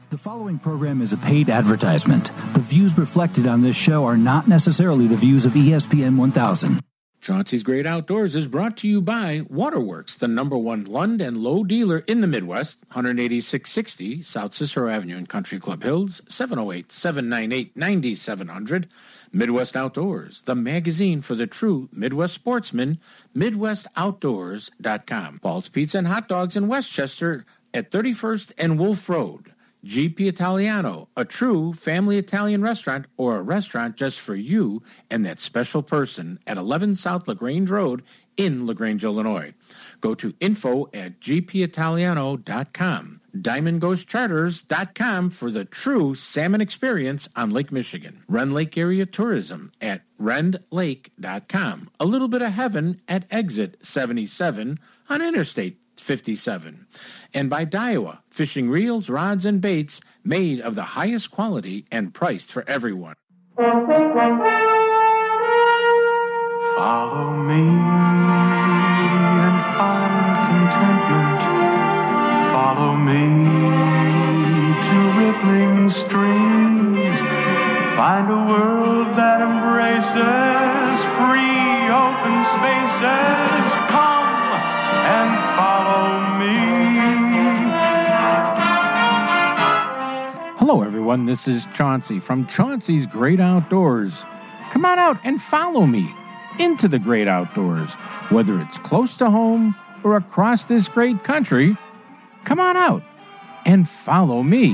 The following program is a paid advertisement. The views reflected on this show are not necessarily the views of ESPN 1000. Chauncey's Great Outdoors is brought to you by Waterworks, the #1 Lund and Lowe dealer in the Midwest, 18660 South Cicero Avenue in Country Club Hills, 708-798-9700. Midwest Outdoors, the magazine for the true Midwest sportsman, MidwestOutdoors.com. Paul's Pizza and Hot Dogs in Westchester at 31st and Wolf Road. GP Italiano, a true family Italian restaurant or a restaurant just for you and that special person at 11 South LaGrange Road in LaGrange, Illinois. Go to info@gpitaliano.com. DiamondGhostCharters.com for the true salmon experience on Lake Michigan. Rend Lake Area Tourism at rendlake.com. A little bit of heaven at exit 77 on Interstate 57. And by Daiwa, fishing reels, rods, and baits made of the highest quality and priced for everyone. Follow me and find contentment. Follow me to rippling streams. Find a world that embraces free open spaces. Come and follow me. Hello, everyone. This is Chauncey from Chauncey's Great Outdoors. Come on out and follow me into the great outdoors. Whether it's close to home or across this great country, come on out and follow me.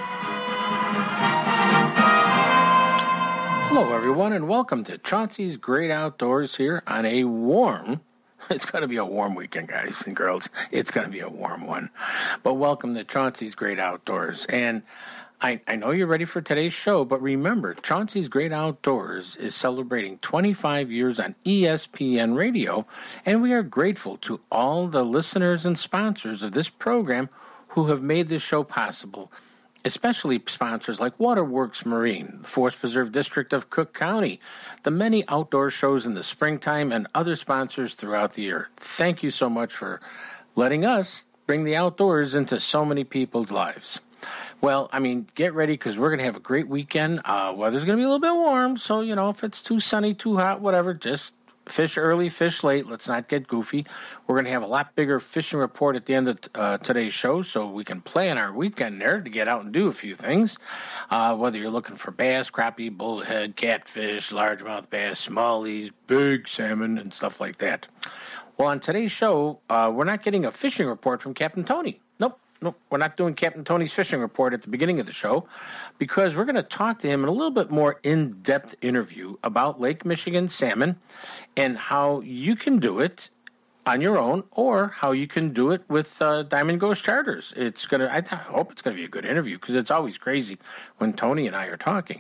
Hello, everyone, and welcome to Chauncey's Great Outdoors here on a warm, it's going to be a warm weekend, guys and girls. It's going to be a warm one. But welcome to Chauncey's Great Outdoors. And I know you're ready for today's show, but remember, Chauncey's Great Outdoors is celebrating 25 years on ESPN Radio, and we are grateful to all the listeners and sponsors of this program who have made this show possible, especially sponsors like Waterworks Marine, the Forest Preserve District of Cook County, the many outdoor shows in the springtime, and other sponsors throughout the year. Thank you so much for letting us bring the outdoors into so many people's lives. Well, get ready because we're going to have a great weekend. Weather's going to be a little bit warm, so, if it's too sunny, too hot, whatever, just fish early, fish late. Let's not get goofy. We're going to have a lot bigger fishing report at the end of today's show, so we can plan our weekend there to get out and do a few things. Whether you're looking for bass, crappie, bullhead, catfish, largemouth bass, smallies, big salmon, and stuff like that. Well, on today's show, we're not getting a fishing report from Captain Tony. Nope, we're not doing Captain Tony's fishing report at the beginning of the show because we're going to talk to him in a little bit more in-depth interview about Lake Michigan salmon and how you can do it on your own or how you can do it with Diamond Ghost Charters. I hope it's going to be a good interview because it's always crazy when Tony and I are talking.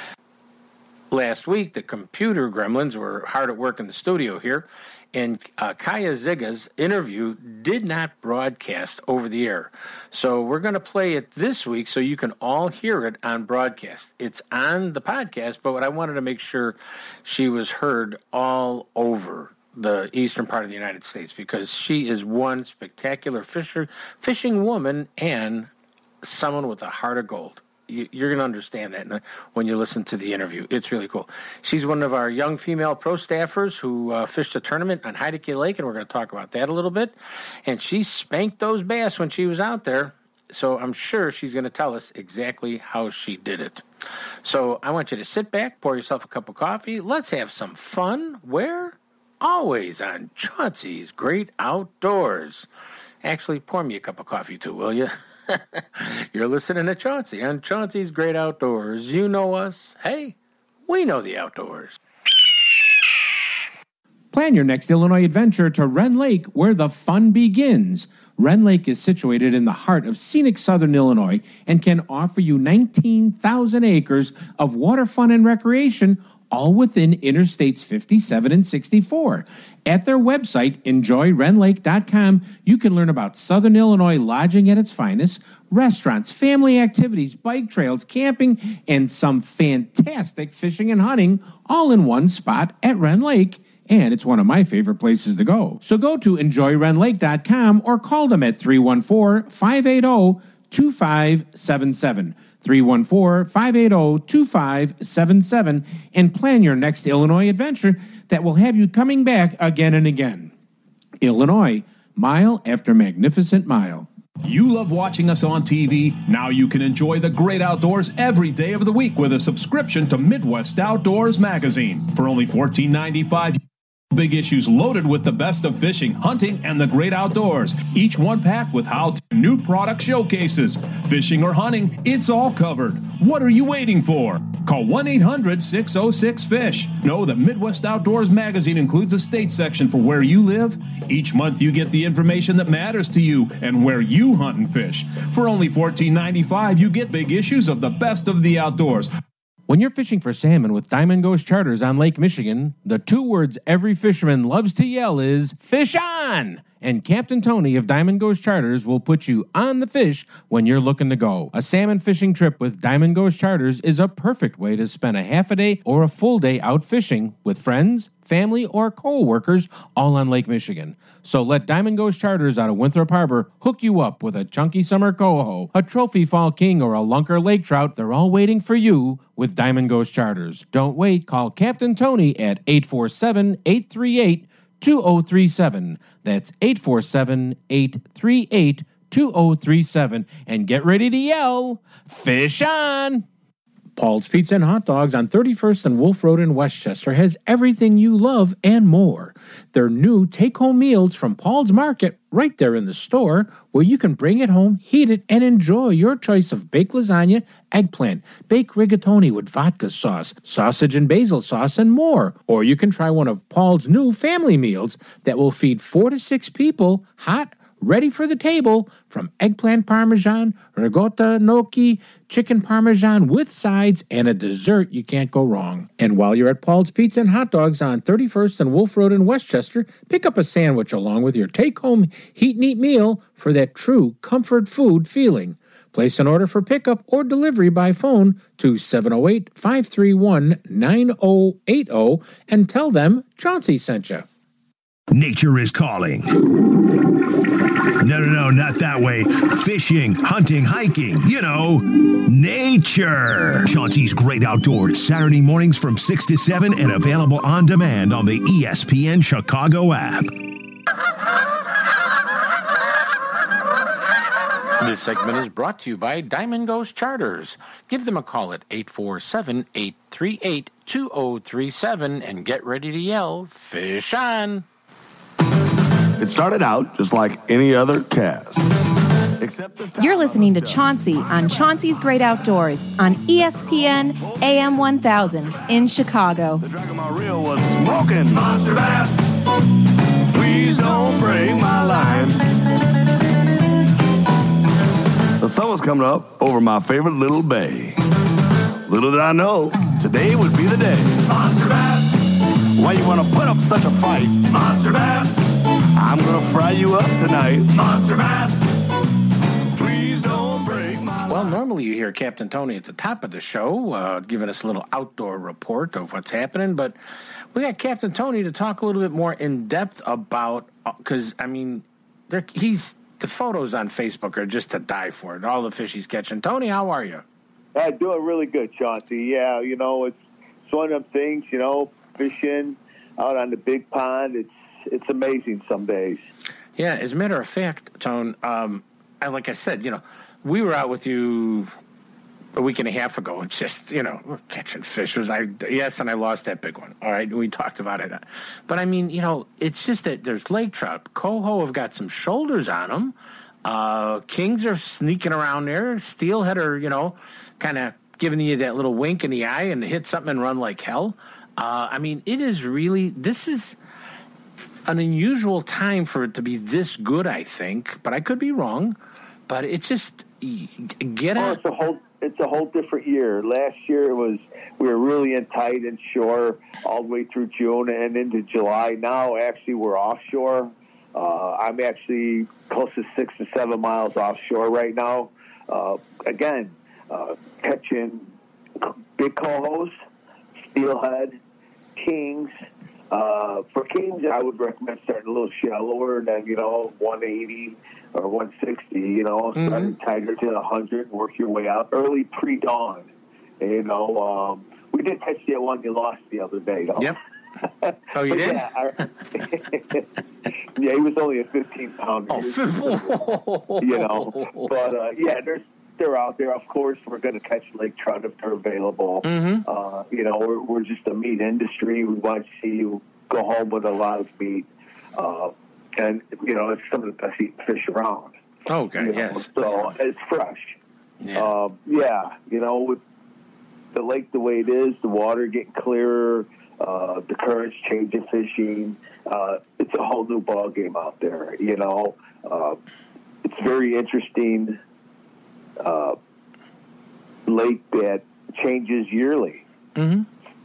Last week, the computer gremlins were hard at work in the studio here, and Kaya Ziga's interview did not broadcast over the air. So we're going to play it this week so you can all hear it on broadcast. It's on the podcast, but I wanted to make sure she was heard all over the eastern part of the United States because she is one spectacular fishing woman and someone with a heart of gold. You're going to understand that when you listen to the interview. It's really cool. She's one of our young female pro staffers who fished a tournament on Heideke Lake, and we're going to talk about that a little bit. And she spanked those bass when she was out there, so I'm sure she's going to tell us exactly how she did it. So I want you to sit back, pour yourself a cup of coffee. Let's have some fun. Where? Always on Chauncey's Great Outdoors. Actually, pour me a cup of coffee too, will you? You're listening to Chauncey on Chauncey's Great Outdoors. You know us. Hey, we know the outdoors. Plan your next Illinois adventure to Rend Lake, where the fun begins. Rend Lake is situated in the heart of scenic southern Illinois and can offer you 19,000 acres of water fun and recreation, all within Interstates 57 and 64. At their website, enjoyrendlake.com, you can learn about Southern Illinois lodging at its finest, restaurants, family activities, bike trails, camping, and some fantastic fishing and hunting, all in one spot at Rend Lake. And it's one of my favorite places to go. So go to enjoyrendlake.com or call them at 314-580 314-580-2577. 314-580-2577, and plan your next Illinois adventure that will have you coming back again and again. Illinois, mile after magnificent mile. You love watching us on TV? Now you can enjoy the great outdoors every day of the week with a subscription to Midwest Outdoors Magazine. For only $14.95, big issues loaded with the best of fishing, hunting, and the great outdoors. Each one packed with how-to new product showcases. Fishing or hunting, it's all covered. What are you waiting for? Call 1-800-606-FISH. Know that Midwest Outdoors Magazine includes a state section for where you live. Each month you get the information that matters to you and where you hunt and fish. For only $14.95, you get big issues of the best of the outdoors. When you're fishing for salmon with Diamond Ghost Charters on Lake Michigan, the two words every fisherman loves to yell is, "Fish on!" And Captain Tony of Diamond Ghost Charters will put you on the fish when you're looking to go. A salmon fishing trip with Diamond Ghost Charters is a perfect way to spend a half a day or a full day out fishing with friends, family, or co-workers all on Lake Michigan. So let Diamond Ghost Charters out of Winthrop Harbor hook you up with a chunky summer coho, a trophy fall king, or a lunker lake trout. They're all waiting for you with Diamond Ghost Charters. Don't wait. Call Captain Tony at 847-838-2037. That's 847-838-2037. And get ready to yell, "Fish on!" Paul's Pizza and Hot Dogs on 31st and Wolf Road in Westchester has everything you love and more. Their new take-home meals from Paul's Market right there in the store, where you can bring it home, heat it, and enjoy your choice of baked lasagna, eggplant, baked rigatoni with vodka sauce, sausage and basil sauce, and more. Or you can try one of Paul's new family meals that will feed 4 to 6 people, hot, ready for the table, from eggplant parmesan, ricotta gnocchi, chicken parmesan with sides, and a dessert you can't go wrong. And while you're at Paul's Pizza and Hot Dogs on 31st and Wolf Road in Westchester, pick up a sandwich along with your take-home heat and eat meal for that true comfort food feeling. Place an order for pickup or delivery by phone to 708-531-9080 and tell them Chauncey sent you. Nature is calling. No, not that way. Fishing, hunting, hiking, nature. Chauncey's Great Outdoors, Saturday mornings from 6 to 7 and available on demand on the ESPN Chicago app. This segment is brought to you by Diamond Ghost Charters. Give them a call at 847-838-2037 and get ready to yell, "Fish on!" It started out just like any other cast. Except this time, you're listening to Chauncey on Chauncey's Great Outdoors on ESPN AM 1000 in Chicago. The Dragon Reel was smoking. Monster Bass, please don't break my line. The sun was coming up over my favorite little bay. Little did I know, today would be the day. Monster Bass, why you want to put up such a fight? Monster Bass, I'm gonna fry you up tonight. Monster Bass, please don't break my Well, normally you hear Captain Tony at the top of the show giving us a little outdoor report of what's happening, but we got Captain Tony to talk a little bit more in depth about, because, the photos on Facebook are just to die for it, all the fish he's catching. Tony, how are you? I'm doing really good, Chauncey. Yeah, it's one of them things, fishing out on the big pond. It's amazing some days. Yeah, as a matter of fact, Tone, like I said, we were out with you a week and a half ago. It's just, we're catching fish. And I lost that big one. All right, we talked about it. But, it's just that there's lake trout. Coho have got some shoulders on them. Kings are sneaking around there. Steelhead are, kind of giving you that little wink in the eye and hit something and run like hell. It is really, this is an unusual time for it to be this good, I think. But I could be wrong. But it's just, it's a whole different year. Last year we were really in tight inshore all the way through June and into July. Now actually we're offshore. I'm actually close to 6 to 7 miles offshore right now. Catching big cohos, steelhead, kings, For kings, I would recommend starting a little shallower than, 180 or 160, starting tighter to 100, work your way out. Early pre-dawn, we did catch that one you lost the other day, though. Yep. Oh, you did? Yeah, he was only a 15-pounder. But, they're out there. Of course, we're going to catch lake trout if they're available. Mm-hmm. We're just a meat industry. We want to see you go home with a lot of meat. And, it's some of the best eating fish around. Okay, yes. So it's fresh. Yeah. With the lake the way it is, the water getting clearer, the currents changing fishing, it's a whole new ball game out there. It's very interesting. Lake that changes yearly. Mm-hmm.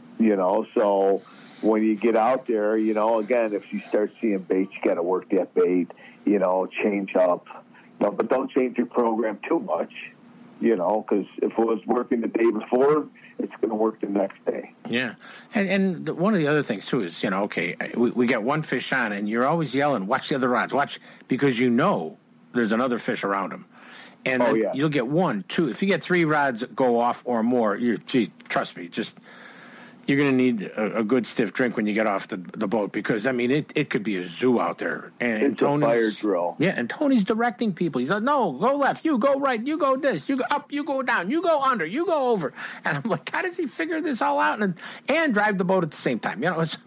So when you get out there, again, if you start seeing bait, you got to work that bait, change up. But don't change your program too much, because if it was working the day before, it's going to work the next day. Yeah. And one of the other things, too, is, we got one fish on, and you're always yelling, watch the other rods, watch, because there's another fish around them. And you'll get 1, 2. If you get 3 rods go off or more, trust me, you're going to need a good stiff drink when you get off the boat because, it could be a zoo out there. And it's a fire drill. Yeah, and Tony's directing people. He's like, no, go left, you go right, you go this, you go up, you go down, you go under, you go over. And I'm like, how does he figure this all out and drive the boat at the same time?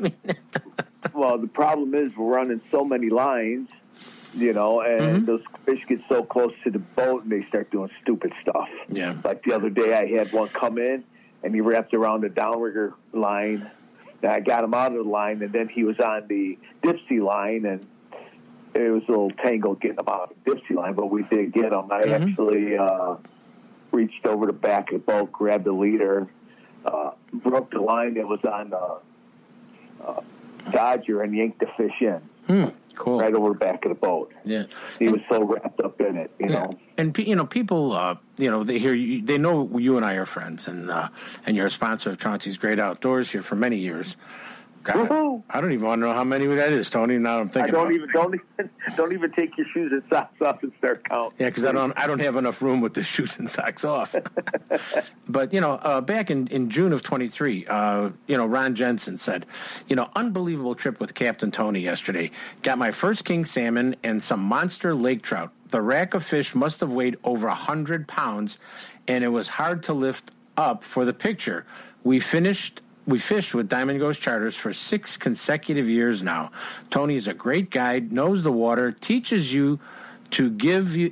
Well, the problem is we're running so many lines. And those fish get so close to the boat and they start doing stupid stuff. Yeah. Like the other day I had one come in and he wrapped around the downrigger line. And I got him out of the line and then he was on the Dipsy line and it was a little tangled getting him out of the Dipsy line, but we did get him. I actually reached over the back of the boat, grabbed the leader, broke the line that was on the Dodger and yanked the fish in. Cool. Right over the back of the boat. Yeah. He was so wrapped up in it, know. And, people, they hear you, they know you and I are friends, and you're a sponsor of Chauncey's Great Outdoors here for many years. God, I don't even want to know how many that is, Tony. Now I'm thinking. Don't even take your shoes and socks off and start counting. Yeah, because I don't have enough room with the shoes and socks off. But back in June of 23, Ron Jensen said, unbelievable trip with Captain Tony yesterday. Got my first king salmon and some monster lake trout. The rack of fish must have weighed over 100 pounds, and it was hard to lift up for the picture. We fished with Diamond Ghost Charters for 6 consecutive years now. Tony is a great guide, knows the water, teaches you to give you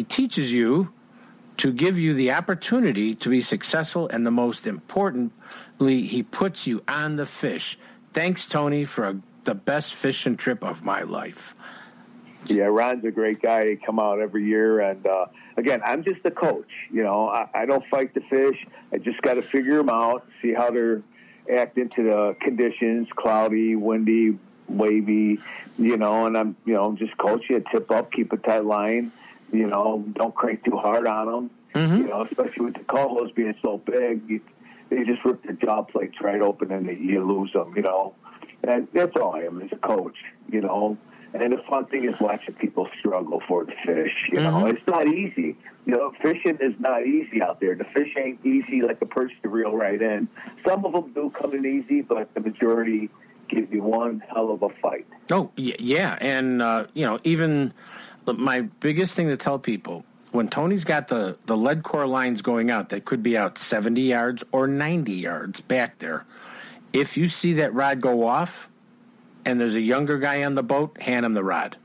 the opportunity to be successful, and the most importantly, he puts you on the fish. Thanks, Tony, for the best fishing trip of my life. Yeah, Ron's a great guy. He come out every year, and again, I'm just a coach. I don't fight the fish. I just got to figure them out, see how they're act into the conditions, cloudy, windy, wavy, and I'm, just coach you, tip up, keep a tight line, don't crank too hard on them, especially with the colos being so big, they just rip their jaw plates right open and you lose them, and that's all I am as a coach, and the fun thing is watching people struggle for the fish, it's not easy. Fishing is not easy out there. The fish ain't easy like a perch to reel right in. Some of them do come in easy, but the majority give you one hell of a fight. Oh, yeah. And, even my biggest thing to tell people, when Tony's got the lead core lines going out, that could be out 70 yards or 90 yards back there. If you see that rod go off and there's a younger guy on the boat, hand him the rod.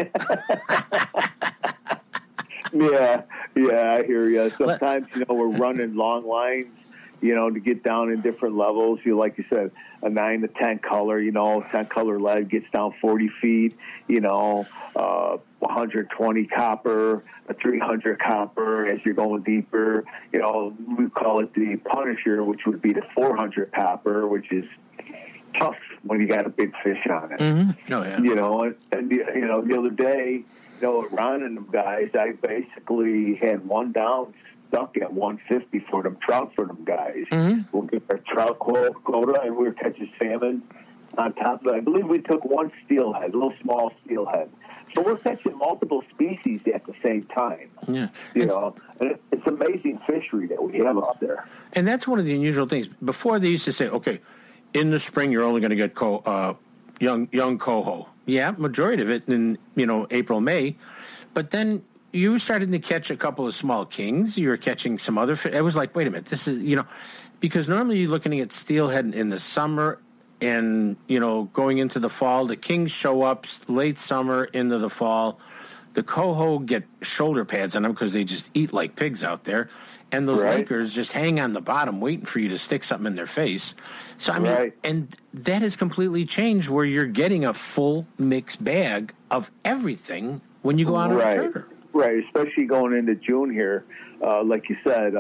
Yeah, I hear you. Sometimes, we're running long lines, to get down in different levels. Like you said, a 9 to 10 color, 10 color lead gets down 40 feet, 120 copper, a 300 copper as you're going deeper. We call it the Punisher, which would be the 400 copper, which is tough when you got a big fish on it. Mm-hmm. Oh, yeah. And the other day, Ron and them guys, I basically had one down stuck at 150 for them trout for them guys. Mm-hmm. We'll get our trout quota, and we were catching salmon on top of it. I believe we took one steelhead, a little small steelhead. So we're catching multiple species at the same time. Yeah. And it's amazing fishery that we have out there. And that's one of the unusual things. Before they used to say, okay, in the spring you're only going to get young coho. Yeah, majority of it in April, May. But then you were starting to catch a couple of small kings. You were catching some other fish. It was like, wait a minute, this is because normally you're looking at steelhead in the summer. And, going into the fall, the kings show up late summer into the fall. The coho get shoulder pads on them because they just eat like pigs out there. And those Lakers just hang on the bottom waiting for you to stick something in their face. So, I mean, and that has completely changed where you're getting a full mixed bag of everything when you go out on a charter. Right, especially going into June here. Like you said,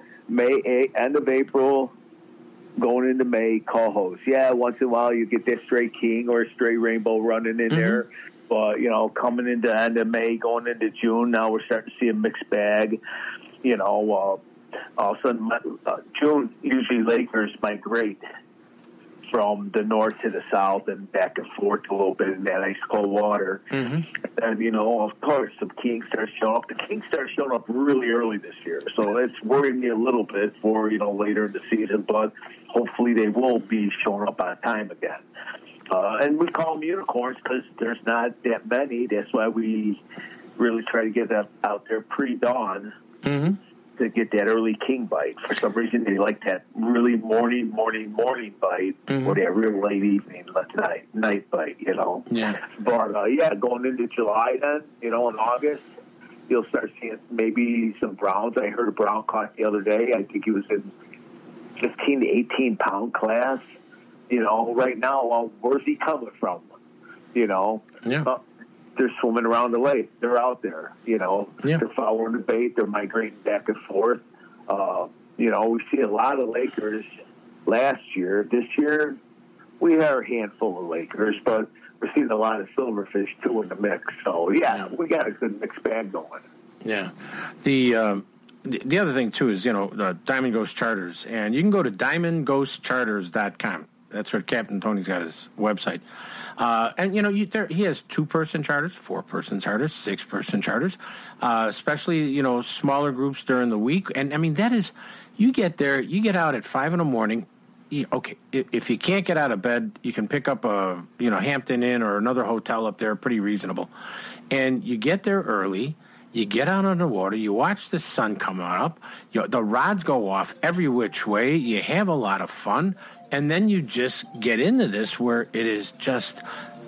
end of April, going into May, cohos. Yeah, once in a while you get that stray king or a stray rainbow running in there. But, coming into end of May, going into June, now we're starting to see a mixed bag. All of a sudden, June, usually Lakers migrate from the north to the south and back and forth a little bit in that ice cold water. And, of course, some kings start showing up. The kings start showing up really early this year. So it's worried me a little bit for, later in the season. But hopefully they will be showing up on time again. And we call them unicorns because there's not that many. That's why we really try to get that out there pre-dawn to get that early king bite. For some reason, they like that really morning bite or that real late evening, night bite, Yeah. But, going into July then, in August, you'll start seeing maybe some browns. I heard a brown caught the other day. I think he was in 15 to 18-pound class. Right now, where's he coming from? They're swimming around the lake. They're out there, They're following the bait. They're migrating back and forth. We see a lot of Lakers last year. This year, we had a handful of Lakers, but we're seeing a lot of silverfish, too, in the mix. So, yeah, we got a good mixed bag going. Yeah. The other thing, too, is, Diamond Ghost Charters. And you can go to diamondghostcharters.com. That's where Captain Tony's got his website. And, he has 2-person charters, 4-person charters, 6-person charters, especially, smaller groups during the week. And, I mean, that is, you get there, you get out at 5 in the morning. Okay, if you can't get out of bed, you can pick up a, Hampton Inn or another hotel up there, pretty reasonable. And you get there early. You get out on the water, you watch the sun come up, the rods go off every which way, you have a lot of fun, and then you just get into this where it is just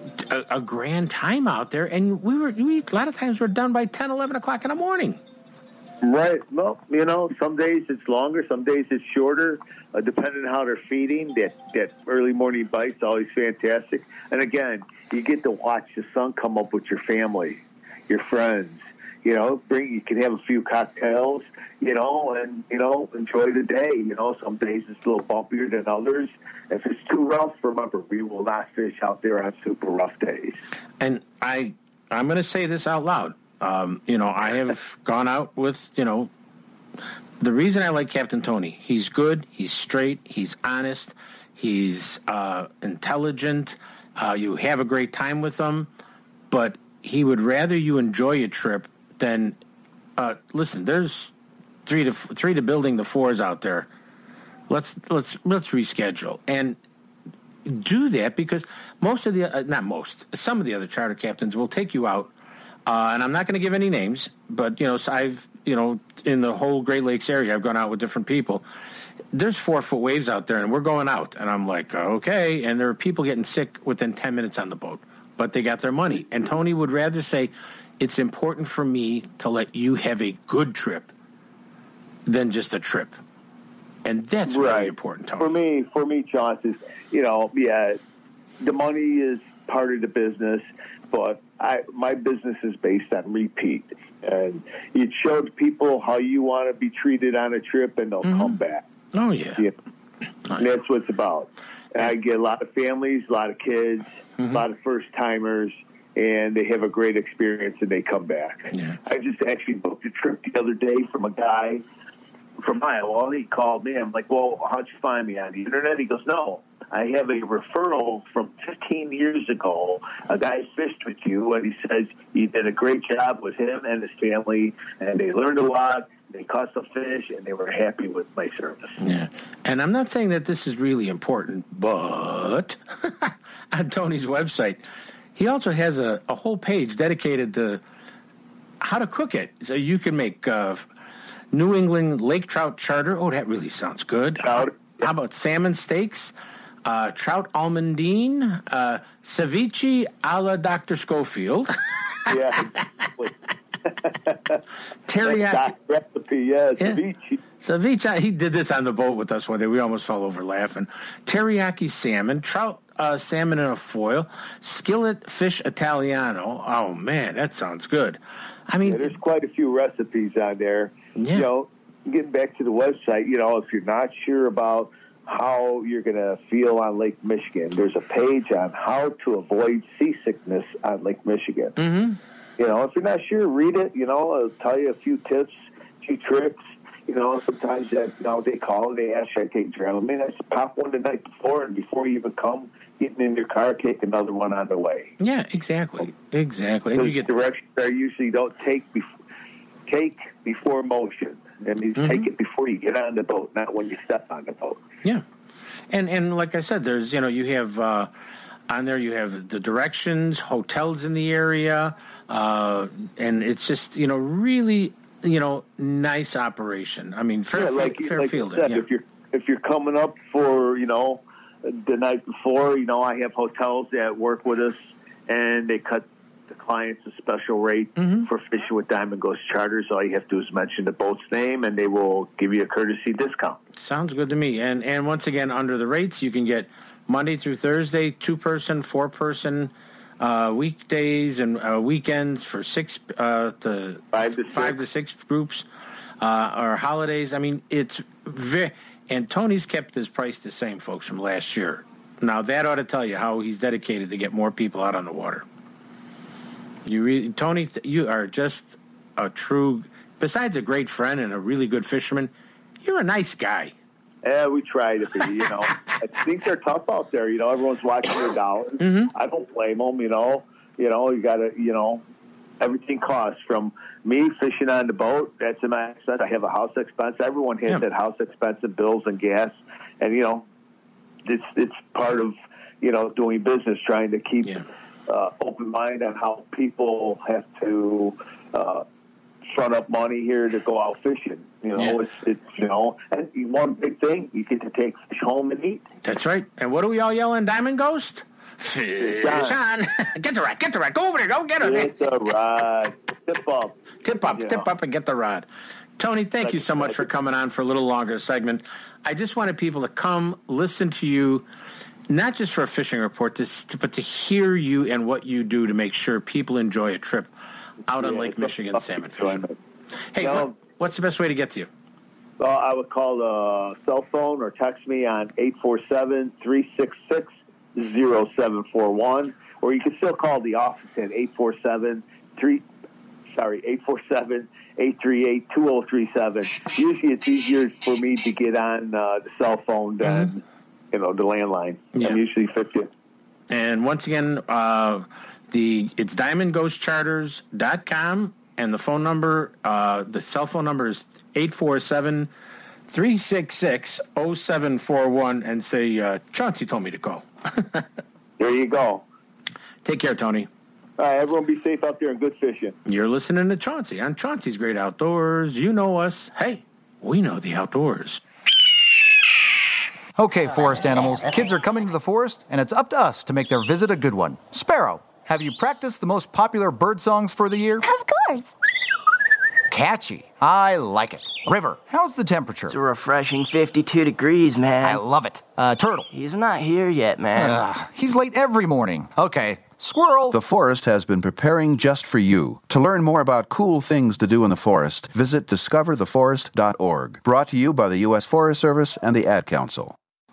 a grand time out there, and we a lot of times we're done by 10, 11 o'clock in the morning. Right. Well, some days it's longer, some days it's shorter, depending on how they're feeding. That early morning bite's always fantastic. And again, you get to watch the sun come up with your family, your friends. You can have a few cocktails, and, enjoy the day. Some days it's a little bumpier than others. If it's too rough, remember, we will not fish out there on super rough days. And I'm going to say this out loud. I have gone out with, the reason I like Captain Tony, he's good, he's straight, he's honest, he's intelligent, you have a great time with him, but he would rather you enjoy a trip than listen. There's three to building the 4s out there. Let's reschedule and do that because some of the other charter captains will take you out, and I'm not going to give any names, but so I've in the whole Great Lakes area, I've gone out with different people. There's 4-foot waves out there, and we're going out, and I'm like, okay, and there are people getting sick within 10 minutes on the boat, but they got their money, and Tony would rather say, it's important for me to let you have a good trip than just a trip. And that's very important, Tony. For me, Chauncey, the money is part of the business, but my business is based on repeat. And you show people how you want to be treated on a trip, and they'll come back. Oh, yeah. And that's what it's about. And I get a lot of families, a lot of kids, a lot of first-timers, and they have a great experience, and they come back. Yeah. I just actually booked a trip the other day from a guy from Iowa. He called me. I'm like, well, how'd you find me, on the internet? He goes, no, I have a referral from 15 years ago. A guy fished with you, and he says you did a great job with him and his family, and they learned a lot. They caught some fish, and they were happy with my service. Yeah, and I'm not saying that this is really important, but on Tony's website, he also has a whole page dedicated to how to cook it. So you can make New England lake trout charter. Oh, that really sounds good. How about salmon steaks, trout almondine, ceviche a la Dr. Schofield. Yeah, exactly. Teriyaki recipe, ceviche. Ceviche. He did this on the boat with us one day. We almost fell over laughing. Teriyaki salmon, trout salmon in a foil, skillet fish Italiano. Oh man, that sounds good. I mean, there's quite a few recipes on there. Yeah. You know, getting back to the website, you know, if you're not sure about how you're going to feel on Lake Michigan, there's a page on how to avoid seasickness on Lake Michigan. Mm-hmm. You know, if you're not sure, read it. You know, it'll tell you a few tips, a few tricks. You know, sometimes that, you know, they call and they ask, should I take Dramamine? I just pop one the night before, and before you even come, getting in your car, take another one on the way. Yeah, exactly. And you get directions are usually don't take before motion. That means take it before you get on the boat, not when you step on the boat. Yeah, and like I said, there's, you know, you have on there, you have the directions, hotels in the area, and it's just, you know, really, you know, nice operation. I mean, Fairfield. Yeah. If you're coming up for, you know, the night before, you know, I have hotels that work with us, and they cut the clients a special rate for fishing with Diamond Ghost Charters. All you have to do is mention the boat's name, and they will give you a courtesy discount. Sounds good to me. And once again, under the rates, you can get Monday through Thursday, 2-person, 4-person, weekdays and weekends for 5 to 6 groups, or holidays. I mean, it's very. And Tony's kept his price the same, folks, from last year. Now, that ought to tell you how he's dedicated to get more people out on the water. Tony, you are just a true, besides a great friend and a really good fisherman, you're a nice guy. Yeah, we try to be, you know. Things are tough out there, you know. Everyone's watching their dollars. I don't blame them, you know. You know, you got to, you know, everything costs. From me fishing on the boat, that's in my expense. I have a house expense. Everyone has that house expense and bills and gas. And, you know, it's part of, you know, doing business, trying to keep open mind on how people have to front up money here to go out fishing. You know, it's you know, and one big thing, you get to take fish home and eat. That's right. And what do we all yell in Diamond Ghost? Fish on. Get the rod. Go over there. Go get her. Get the rod. Tip up and get the rod. Tony, thank you so much for coming on for a little longer segment. I just wanted people to come listen to you, not just for a fishing report, but to hear you and what you do to make sure people enjoy a trip out on Lake Michigan salmon fishing. Hey, what's the best way to get to you? Well, I would call the cell phone or text me on 847-366-0741, or you can still call the office at 838-203-7. Usually it's easier for me to get on the cell phone than, you know, the landline. Yeah. I'm usually 50. And once again, it's diamondghostcharters.com, and the phone number, the cell phone number is 847-366-0741, and say, Chauncey told me to call. There you go. Take care, Tony. All right, everyone be safe out there and good fishing. You're listening to Chauncey on Chauncey's Great Outdoors. You know us. Hey, we know the outdoors. Okay, forest animals, kids are coming to the forest, and it's up to us to make their visit a good one. Sparrow, have you practiced the most popular bird songs for the year? Of course. Catchy. I like it. River, how's the temperature? It's a refreshing 52 degrees, man. I love it. Turtle. He's not here yet, man. He's late every morning. Okay. Squirrel. The forest has been preparing just for you. To learn more about cool things to do in the forest, visit discovertheforest.org. Brought to you by the U.S. Forest Service and the Ad Council.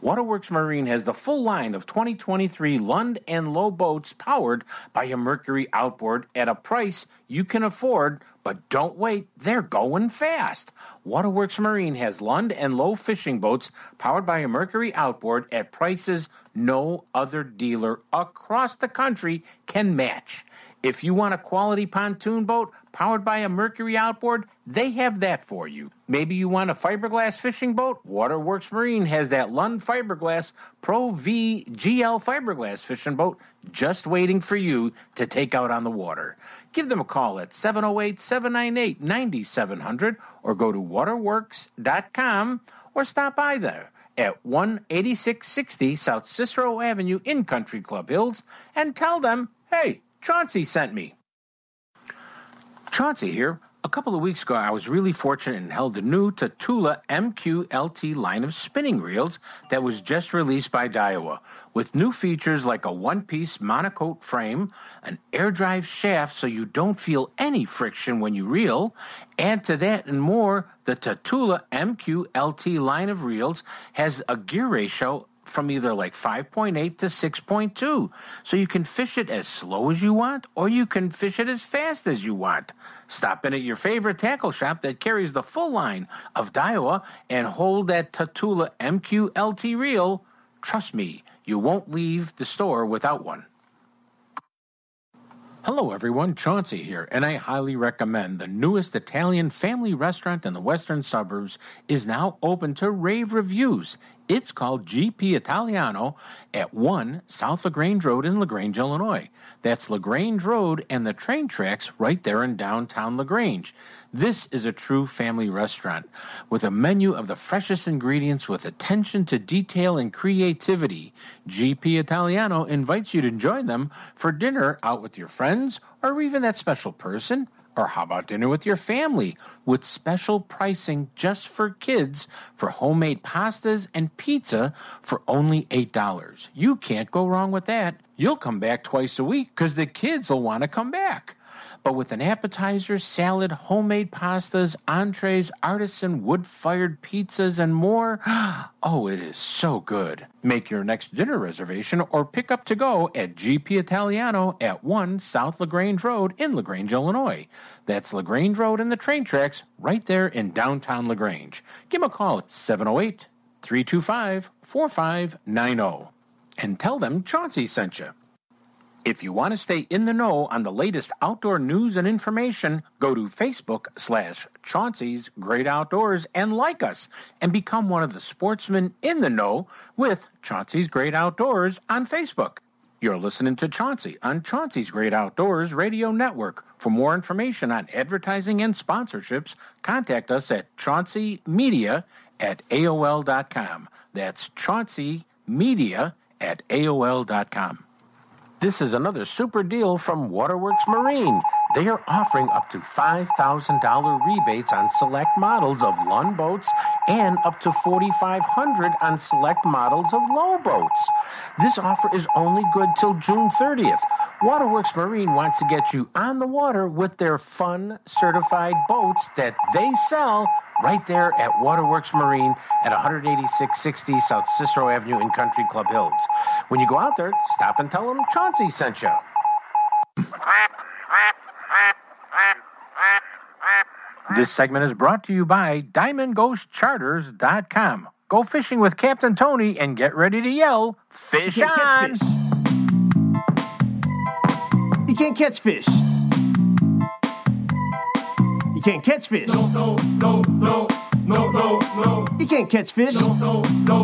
Waterworks Marine has the full line of 2023 Lund and Lowe boats powered by a Mercury outboard at a price you can afford, but don't wait, they're going fast. Waterworks Marine has Lund and Lowe fishing boats powered by a Mercury outboard at prices no other dealer across the country can match. If you want a quality pontoon boat powered by a Mercury outboard, they have that for you. Maybe you want a fiberglass fishing boat? Waterworks Marine has that Lund Fiberglass Pro V GL fiberglass fishing boat just waiting for you to take out on the water. Give them a call at 708-798-9700 or go to waterworks.com or stop by there at 18660 South Cicero Avenue in Country Club Hills and tell them, hey, Chauncey sent me. Chauncey here. A couple of weeks ago, I was really fortunate and held the new Tatula MQLT line of spinning reels that was just released by Daiwa, with new features like a one-piece monocoque frame, an air drive shaft so you don't feel any friction when you reel. Add to that and more, the Tatula MQLT line of reels has a gear ratio from either like 5.8 to 6.2. So you can fish it as slow as you want, or you can fish it as fast as you want. Stop in at your favorite tackle shop that carries the full line of Daiwa and hold that Tatula MQLT reel. Trust me, you won't leave the store without one. Hello everyone, Chauncey here, and I highly recommend the newest Italian family restaurant in the western suburbs is now open to rave reviews. It's called GP Italiano at 1 South LaGrange Road in LaGrange, Illinois. That's LaGrange Road and the train tracks right there in downtown LaGrange. This is a true family restaurant with a menu of the freshest ingredients with attention to detail and creativity. GP Italiano invites you to join them for dinner out with your friends or even that special person. Or how about dinner with your family with special pricing just for kids for homemade pastas and pizza for only $8. You can't go wrong with that. You'll come back twice a week because the kids will want to come back. But with an appetizer, salad, homemade pastas, entrees, artisan wood-fired pizzas, and more, oh, it is so good. Make your next dinner reservation or pick up to go at GP Italiano at 1 South LaGrange Road in LaGrange, Illinois. That's LaGrange Road and the train tracks right there in downtown LaGrange. Give them a call at 708-325-4590 and tell them Chauncey sent you. If you want to stay in the know on the latest outdoor news and information, go to Facebook/Chauncey's Great Outdoors and like us and become one of the sportsmen in the know with Chauncey's Great Outdoors on Facebook. You're listening to Chauncey on Chauncey's Great Outdoors Radio Network. For more information on advertising and sponsorships, contact us at chaunceymedia@AOL.com. That's chaunceymedia@AOL.com. This is another super deal from Waterworks Marine. They are offering up to $5,000 rebates on select models of Lund boats and up to $4,500 on select models of Lowe boats. This offer is only good till June 30th. Waterworks Marine wants to get you on the water with their fun certified boats that they sell right there at Waterworks Marine at 18660 South Cicero Avenue in Country Club Hills. When you go out there, stop and tell them Chauncey sent you. This segment is brought to you by DiamondGhostCharters.com. Go fishing with Captain Tony and get ready to yell, fish on! You can't catch fish. You can't catch fish. No. You can't catch fish. No.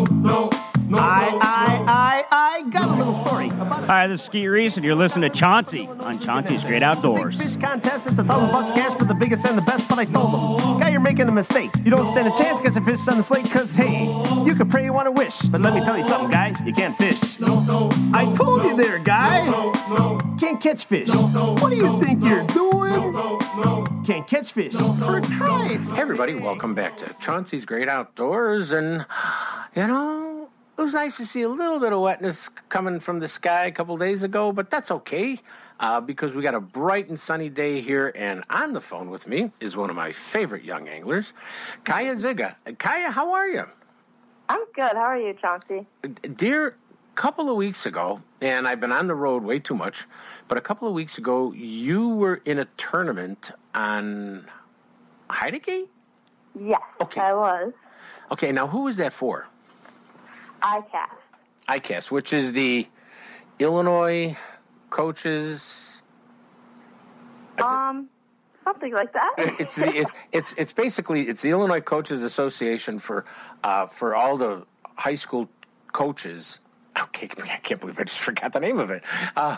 I got a little story about it. Hi, this is Ski Reese, and you're listening to Chauncey on Chauncey's Great Outdoors. Big fish contest, it's $1,000 cash for the biggest and the best, but I told them, guy, you're making a mistake. You don't stand a chance catching fish on the slate, cause hey, you can pray you want to wish, but let me tell you something, guy, you can't fish. I told you there, guy. Can't catch fish. What do you think you're doing? Can't catch fish. For crying. Hey everybody, welcome back to Chauncey's Great Outdoors, and you know, it was nice to see a little bit of wetness coming from the sky a couple days ago, but that's okay because we got a bright and sunny day here, and on the phone with me is one of my favorite young anglers, Kaya Ziga. Kaya, how are you? I'm good. How are you, Chauncey? Dear, a couple of weeks ago, and I've been on the road way too much, but a couple of weeks ago, you were in a tournament on Heideke? Yes, okay. I was. Okay, now who was that for? ICAST. ICAST, which is the Illinois Coaches... Something like that. It's basically the Illinois Coaches Association for all the high school coaches. Okay, I can't believe I just forgot the name of it.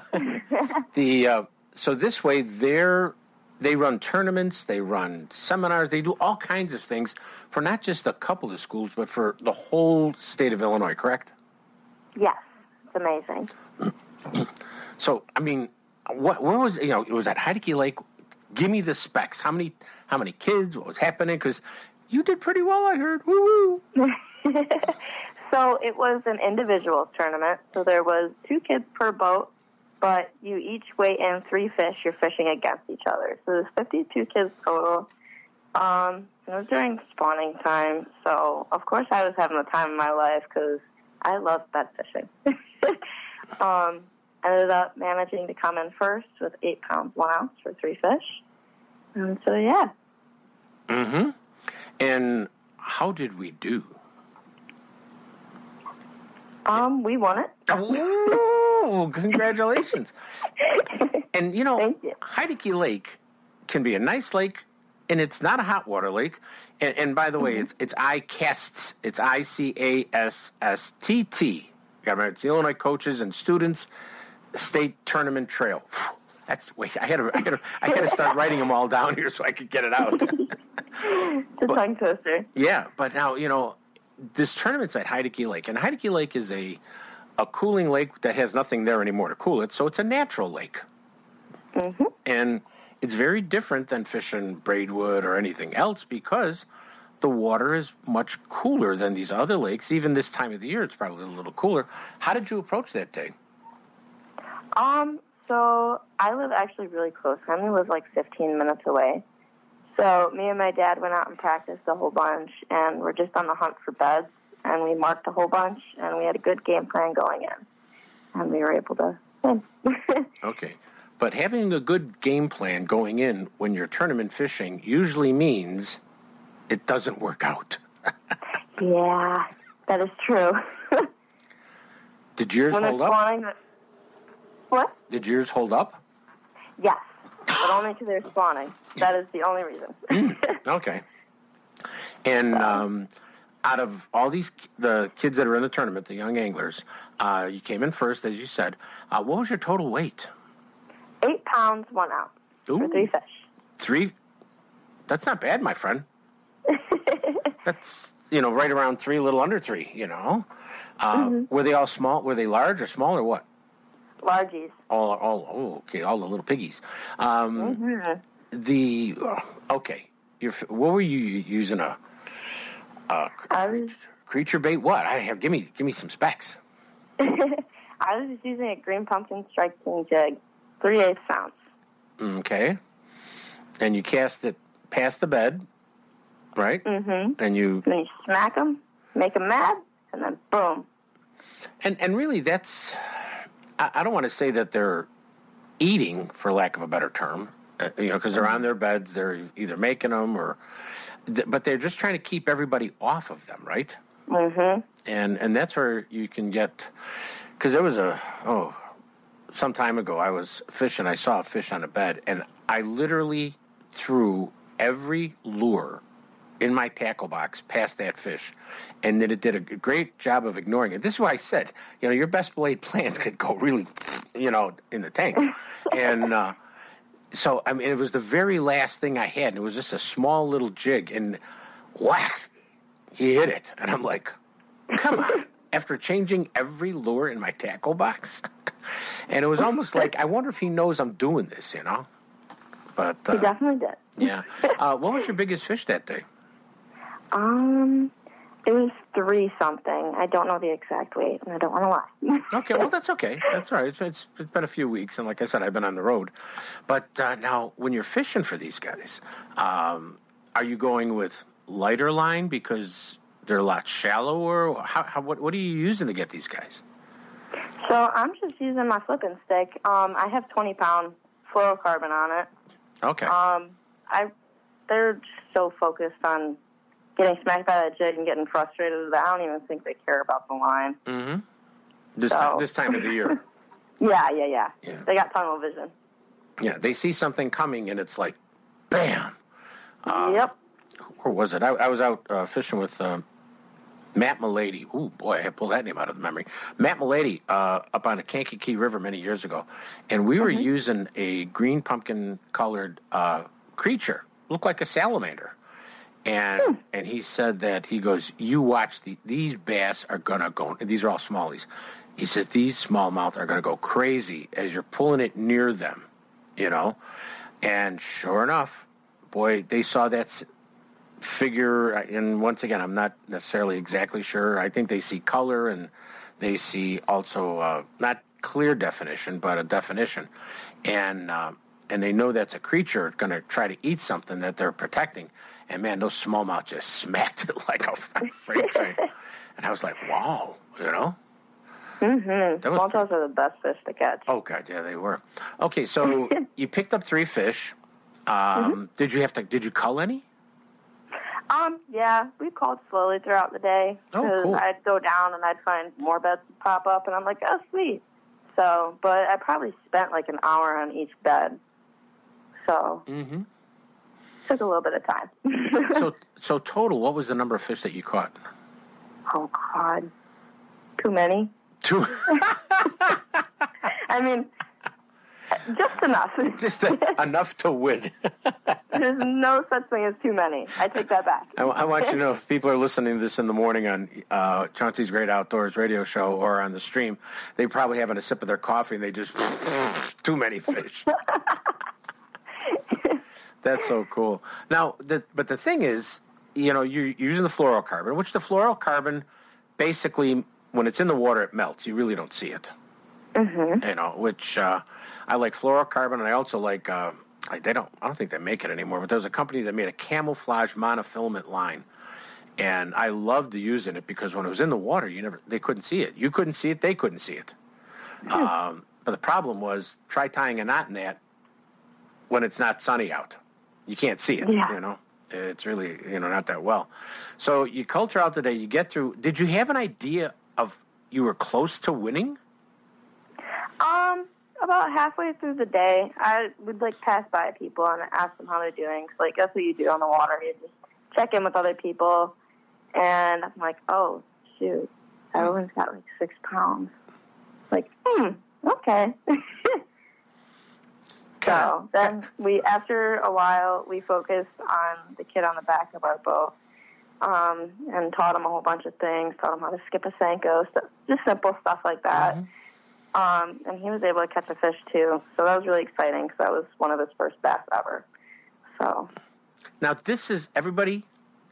So this way they run tournaments, they run seminars, they do all kinds of things for not just a couple of schools, but for the whole state of Illinois. Correct? Yes, it's amazing. So I mean, where was it was at Heideke Lake. Give me the specs. How many kids? What was happening? Because you did pretty well, I heard. Woo woo. So it was an individuals tournament. So there was 2 kids per boat, but you each weigh in 3 fish. You're fishing against each other. So there's 52 kids total. It was during spawning time, so of course I was having the time of my life because I love bed fishing. Ended up managing to come in first with 8 pounds 1 ounce for 3 fish. And so, yeah. Mm-hmm. And how did we do? We won it. Oh, congratulations. And, Heideke Lake can be a nice lake, and it's not a hot water lake. And by the way, it's ICAST. It's ICASSTT. It's the Illinois Coaches and Students State Tournament Trail. I had to start writing them all down here so I could get it out. It's a tongue twister. Yeah, but now this tournament's at Heideke Lake, and Heideke Lake is a cooling lake that has nothing there anymore to cool it, so it's a natural lake. Mm-hmm. And it's very different than fishing Braidwood or anything else because the water is much cooler than these other lakes. Even this time of the year, it's probably a little cooler. How did you approach that day? So I live actually really close. I only live like 15 minutes away. So me and my dad went out and practiced a whole bunch, and we're just on the hunt for beds, and we marked a whole bunch, and we had a good game plan going in, and we were able to win. Okay. But having a good game plan going in when you're tournament fishing usually means it doesn't work out. Yeah, that is true. Did yours hold up? What? Did yours hold up? Yes, but only to their spawning. That is the only reason. Okay. And out of all the kids that are in the tournament, the young anglers, you came in first, as you said. What was your total weight? 8 pounds 1 ounce for 3 fish. 3? That's not bad, my friend. That's right around 3, a little under 3. Were they all small? Were they large or small or what? Largies. All the little piggies. Okay. What were you using? Creature bait? What? Give me some specs. I was just using a green pumpkin strike king jig, 3/8 ounce. Okay. And you cast it past the bed, right? Mm-hmm. And you smack them, make them mad, and then boom. And really, that's. I don't want to say that they're eating, for lack of a better term, because they're on their beds. They're either making them but they're just trying to keep everybody off of them, right? Mm-hmm. And that's where you can get, because there was some time ago I was fishing. I saw a fish on a bed, and I literally threw every lure in my tackle box past that fish, and then it did a great job of ignoring it. This is why I said, your best laid plans could go really, in the tank. And so, I mean, it was the very last thing I had, and it was just a small little jig, and whack, he hit it. And I'm like, come on. After changing every lure in my tackle box. And it was almost like, I wonder if he knows I'm doing this, But he definitely did. Yeah. What was your biggest fish that day? It was 3 something. I don't know the exact weight, and I don't want to lie. Okay, well, that's okay. That's all right. It's been a few weeks, and like I said, I've been on the road. But now, when you're fishing for these guys, are you going with lighter line because they're a lot shallower? What are you using to get these guys? So I'm just using my flipping stick. I have 20-pound fluorocarbon on it. Okay. They're just so focused on getting smacked by that jig and getting frustrated that I don't even think they care about the line. Mm-hmm. This time of the year. Yeah. They got tunnel vision. Yeah, they see something coming and it's like, bam. Yep. Where was it? I was out fishing with Matt Milady. Ooh, boy, I pulled that name out of the memory. Matt Milady up on the Kankakee River many years ago. And we were using a green pumpkin-colored creature. Looked like a salamander. And he said that, he goes, you watch, these bass are going to go, these are all smallies. He said, these smallmouth are going to go crazy as you're pulling it near them, you know. And sure enough, boy, they saw that figure. And once again, I'm not necessarily exactly sure. I think they see color and they see also not clear definition, but a definition. And they know that's a creature going to try to eat something that they're protecting. And, man, those smallmouth just smacked it like a freight train. And I was like, wow, you know. Mm-hmm. Smallmouths are the best fish to catch. Oh, God, yeah, they were. Okay, so you picked up 3 fish. Did you cull any? Yeah, we called slowly throughout the day. Oh, cool. I'd go down and I'd find more beds pop up, and I'm like, oh, sweet. So, but I probably spent like an hour on each bed. So, took a little bit of time. So total, what was the number of fish that you caught? Oh, God. Too many. I mean, just enough. Just enough to win. There's no such thing as too many. I take that back. I want you to know, if people are listening to this in the morning on Chauncey's Great Outdoors radio show or on the stream, they probably having a sip of their coffee and they just, too many fish. That's so cool. Now, but the thing is, you know, you're using the fluorocarbon, which the fluorocarbon, basically, when it's in the water, it melts. You really don't see it. Mm-hmm. You know, which I like fluorocarbon, and I also like, I don't think they make it anymore, but there's a company that made a camouflage monofilament line. And I loved using it because when it was in the water, they couldn't see it. You couldn't see it, they couldn't see it. But the problem was, try tying a knot in that when it's not sunny out. You can't see it, you know. It's really, not that well. So you cull throughout the day, you get through. Did you have an idea of you were close to winning? About halfway through the day, I would pass by people and ask them how they're doing. So, that's what you do on the water. You just check in with other people, and I'm like, oh shoot, everyone's got 6 pounds. Okay. So then after a while, we focused on the kid on the back of our boat, and taught him a whole bunch of things. Taught him how to skip a Senko, just simple stuff like that. Mm-hmm. And he was able to catch a fish too, so that was really exciting because that was one of his first bass ever. So now this is everybody.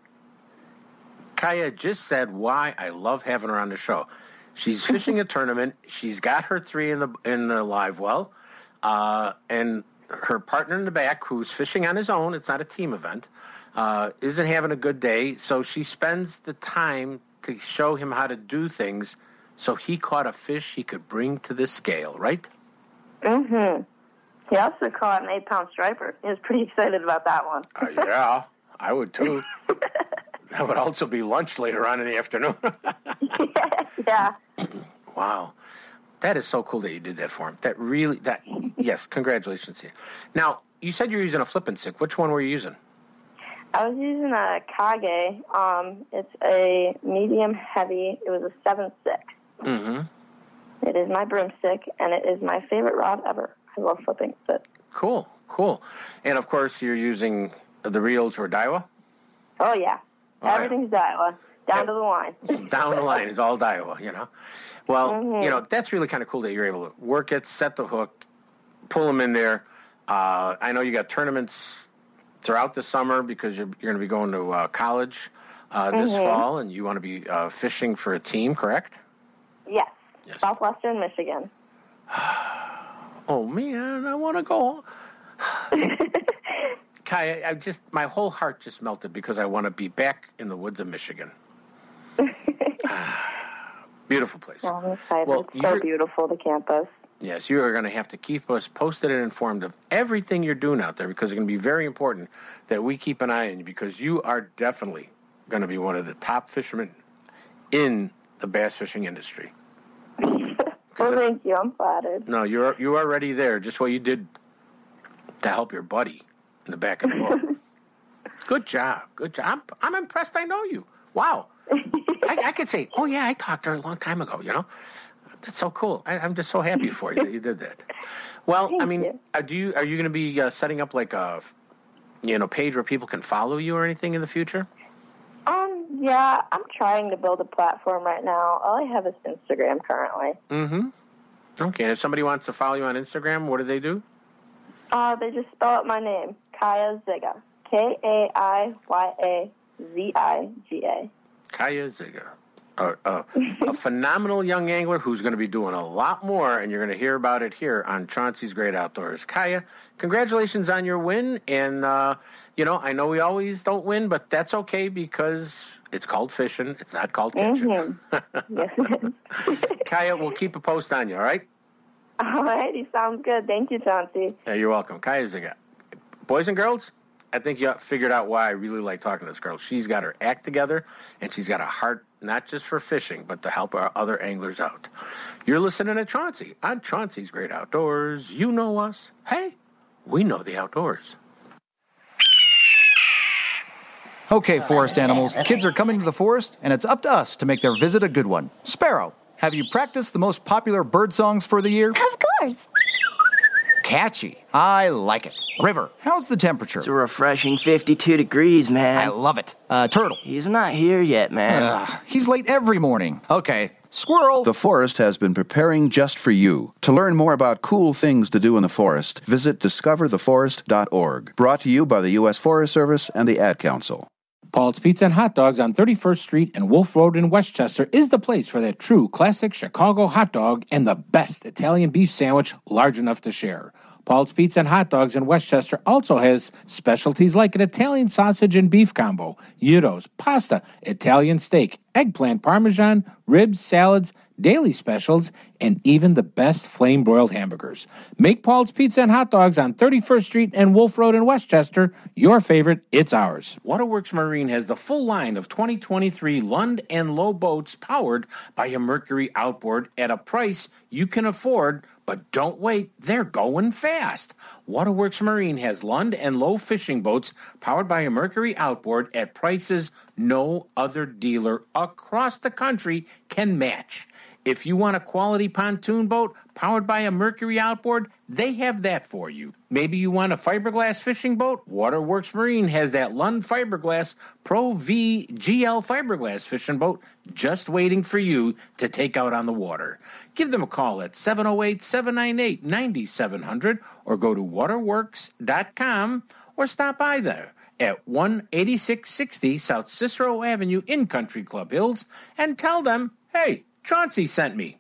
Kaya just said why I love having her on the show. She's fishing a tournament. She's got her 3 in the live well, and her partner in the back, who's fishing on his own. It's not a team event. Isn't having a good day, so she spends the time to show him how to do things. So he caught a fish he could bring to the scale, right? Mm-hmm. He also caught an 8-pound striper. He was pretty excited about that one. Yeah, I would too. That would also be lunch later on in the afternoon. Yeah. Wow. That is so cool that you did that for him. Yes, congratulations to you. Now, you said you're using a flipping stick. Which one were you using? I was using a Kage. It's a medium heavy. It was a 7.6. Mm-hmm. It is my broomstick, and it is my favorite rod ever. I love flipping it. Cool. And, of course, you're using the reels or Daiwa? Oh, yeah. Everything's Daiwa. Down to the line. Down the line is all Daiwa, Well, that's really kind of cool that you're able to work it, set the hook, pull them in there. I know you got tournaments throughout the summer because you're going to be going to college this fall, and you want to be fishing for a team, correct? Yes. Southwestern Michigan. Oh, man, I want to go. Kai, my whole heart just melted because I want to be back in the woods of Michigan. Beautiful place. Yeah, I'm excited. Well, it's so beautiful, the campus. Yes, you are going to have to keep us posted and informed of everything you're doing out there, because it's going to be very important that we keep an eye on you, because you are definitely going to be one of the top fishermen in the bass fishing industry. Well, thank you. I'm flattered. No, you are already there. Just what you did to help your buddy in the back of the boat. Good job. Good job. I'm impressed. I know you. Wow. I could say, oh yeah, I talked to her a long time ago. You know, that's so cool. I'm just so happy for you that you did that. Well, I mean, are you going to be setting up like a page where people can follow you or anything in the future? Yeah, I'm trying to build a platform right now. All I have is Instagram currently. Mm-hmm. Okay, and if somebody wants to follow you on Instagram, what do they do? They just spell out my name, Kaya Ziga. Kayazziga. Kaya Ziga. A phenomenal young angler who's going to be doing a lot more, and you're going to hear about it here on Chauncey's Great Outdoors. Kaya, congratulations on your win, and, I know we always don't win, but that's okay because it's called fishing. It's not called catching. Mm-hmm. Yes, it is. Kaya, we'll keep a post on you, all right? All righty, sounds good. Thank you, Chauncey. Yeah, you're welcome. Kaya Ziga. Boys and girls, I think you figured out why I really like talking to this girl. She's got her act together, and she's got a heart not just for fishing, but to help our other anglers out. You're listening to Chauncey on Chauncey's Great Outdoors. You know us. Hey, we know the outdoors. Okay, forest animals, kids are coming to the forest, and it's up to us to make their visit a good one. Sparrow, have you practiced the most popular bird songs for the year? Of course. Catchy. I like it. River, how's the temperature? It's a refreshing 52 degrees, man. I love it. Turtle. He's not here yet, man. He's late every morning. Okay. Squirrel. The forest has been preparing just for you. To learn more about cool things to do in the forest, visit discovertheforest.org. Brought to you by the U.S. Forest Service and the Ad Council. Paul's Pizza and Hot Dogs on 31st Street and Wolf Road in Westchester is the place for that true classic Chicago hot dog and the best Italian beef sandwich large enough to share. Paul's Pizza and Hot Dogs in Westchester also has specialties like an Italian sausage and beef combo, gyros, pasta, Italian steak, eggplant parmesan, ribs, salads, daily specials, and even the best flame-broiled hamburgers. Make Paul's Pizza and Hot Dogs on 31st Street and Wolf Road in Westchester your favorite. It's ours. Waterworks Marine has the full line of 2023 Lund and Lowe boats powered by a Mercury outboard at a price you can afford. But don't wait, they're going fast. Waterworks Marine has Lund and Lowe fishing boats powered by a Mercury outboard at prices no other dealer across the country can match. If you want a quality pontoon boat powered by a Mercury outboard, they have that for you. Maybe you want a fiberglass fishing boat? Waterworks Marine has that Lund Fiberglass Pro V GL fiberglass fishing boat just waiting for you to take out on the water. Give them a call at 708-798-9700 or go to waterworks.com or stop by there at 18660 South Cicero Avenue in Country Club Hills and tell them, hey, Chauncey sent me.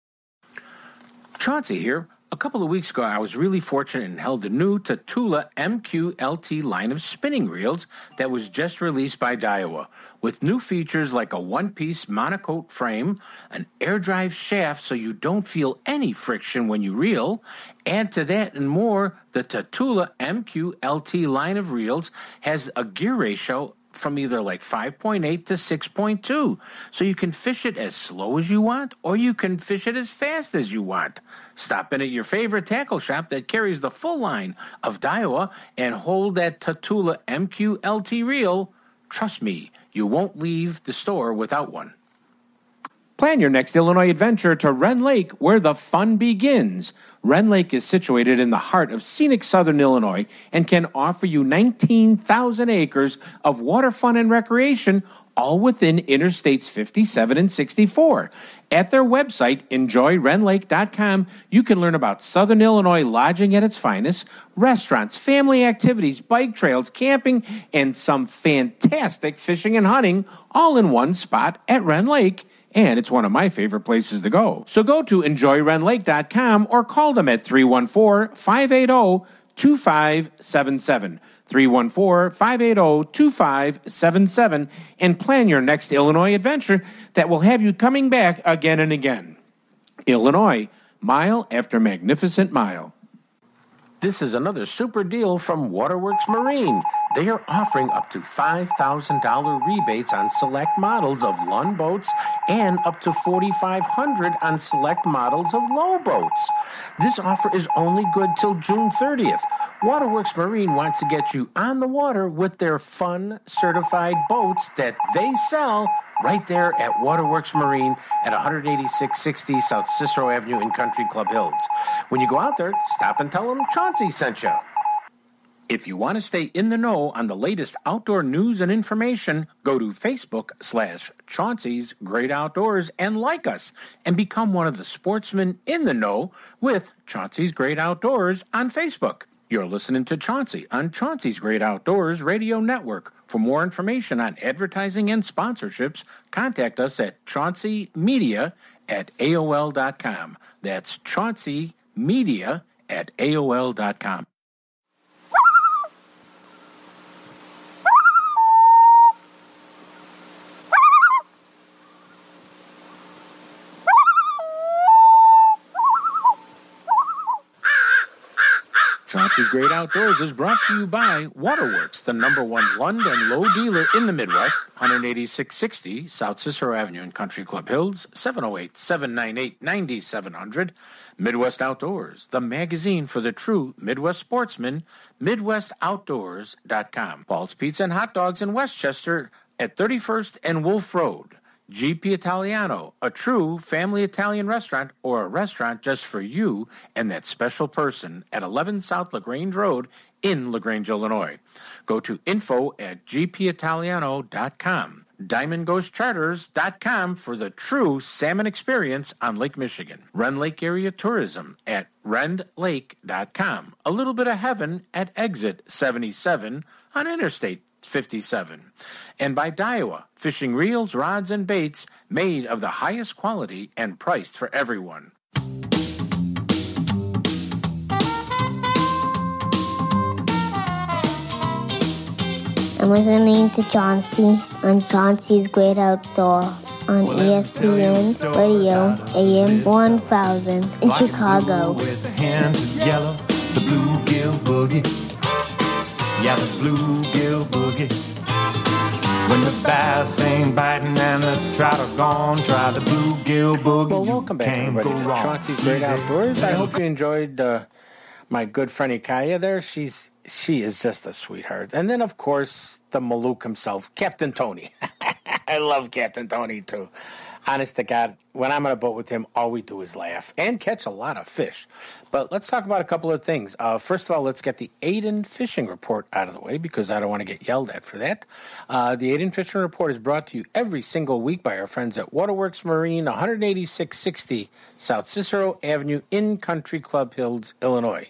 Chauncey here. A couple of weeks ago, I was really fortunate and held the new Tatula MQ-LT line of spinning reels that was just released by Daiwa, with new features like a one-piece monocoque frame, an air drive shaft so you don't feel any friction when you reel. Add to that and more, the Tatula MQ-LT line of reels has a gear ratio from either like 5.8 to 6.2. So you can fish it as slow as you want, or you can fish it as fast as you want. Stop in at your favorite tackle shop that carries the full line of Daiwa and hold that Tatula MQ-LT reel. Trust me, you won't leave the store without one. Plan your next Illinois adventure to Wren Lake, where the fun begins. Wren Lake is situated in the heart of scenic southern Illinois and can offer you 19,000 acres of water fun and recreation, all within Interstates 57 and 64. At their website, enjoywrenlake.com, you can learn about Southern Illinois lodging at its finest, restaurants, family activities, bike trails, camping, and some fantastic fishing and hunting, all in one spot at Wren Lake. And it's one of my favorite places to go. So go to enjoywrenlake.com or call them at 314-580 314-580-2577. 314-580-2577, and plan your next Illinois adventure that will have you coming back again and again. Illinois, mile after magnificent mile. This is another super deal from Waterworks Marine. They are offering up to $5,000 rebates on select models of Lund boats and up to $4,500 on select models of low boats. This offer is only good till June 30th. Waterworks Marine wants to get you on the water with their fun certified boats that they sell right there at Waterworks Marine at 18660 South Cicero Avenue in Country Club Hills. When you go out there, stop and tell them Chauncey sent you. If you want to stay in the know on the latest outdoor news and information, go to Facebook/Chauncey's Great Outdoors and like us and become one of the sportsmen in the know with Chauncey's Great Outdoors on Facebook. You're listening to Chauncey on Chauncey's Great Outdoors Radio Network. For more information on advertising and sponsorships, contact us at chaunceymedia@aol.com. That's chaunceymedia@aol.com. Chauncey's Great Outdoors is brought to you by Waterworks, the #1 Lund and Low dealer in the Midwest, 18660 South Cicero Avenue in Country Club Hills, 708-798-9700. Midwest Outdoors, the magazine for the true Midwest sportsman, MidwestOutdoors.com. Paul's Pizza and Hot Dogs in Westchester at 31st and Wolf Road. GP Italiano, a true family Italian restaurant or a restaurant just for you and that special person at 11 South LaGrange Road in LaGrange, Illinois. Go to info@gpitaliano.com. DiamondGhostCharters.com for the true salmon experience on Lake Michigan. Rend Lake Area Tourism at rendlake.com. A little bit of heaven at exit 77 on Interstate 57. And by Daiwa, fishing reels, rods, and baits made of the highest quality and priced for everyone. I'm listening to Chauncey on Chauncey's Great Outdoor on ESPN Radio AM 1000 in Chicago. With the hands of yellow, the bluegill boogie. Yeah, the bluegill boogie. When the bass ain't biting and the trout are gone, try the bluegill boogie. Well, welcome back, everybody, to Chauncey's Great Outdoors. I hope you enjoyed my good friend Ikaya there. She is just a sweetheart. And then, of course, the Malouk himself, Captain Tony. I love Captain Tony, too. Honest to God, when I'm on a boat with him, all we do is laugh and catch a lot of fish. But let's talk about a couple of things. First of all, let's get the Aiden Fishing Report out of the way because I don't want to get yelled at for that. The Aiden Fishing Report is brought to you every single week by our friends at Waterworks Marine, 18660 South Cicero Avenue in Country Club Hills, Illinois,